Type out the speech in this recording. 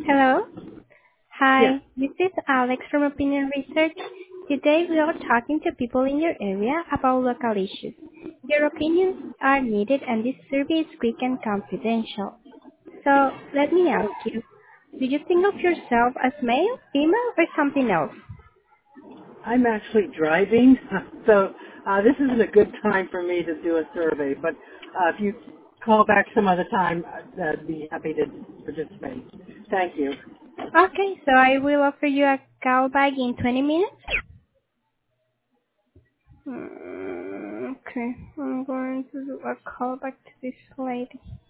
Hello. Yes, Hi, this is Alex from Opinion Research. Today we are talking to people in your area about local issues. Your opinions are needed and this survey is quick and confidential. So let me ask you, do you think of yourself as male, female, or something else? I'm actually driving, so this isn't a good time for me to do a survey. But if you call back some other time, I'd be happy to participate. Thank you. Okay, so I will offer you a call back in 20 minutes. Okay, I'm going to do a call back to this lady.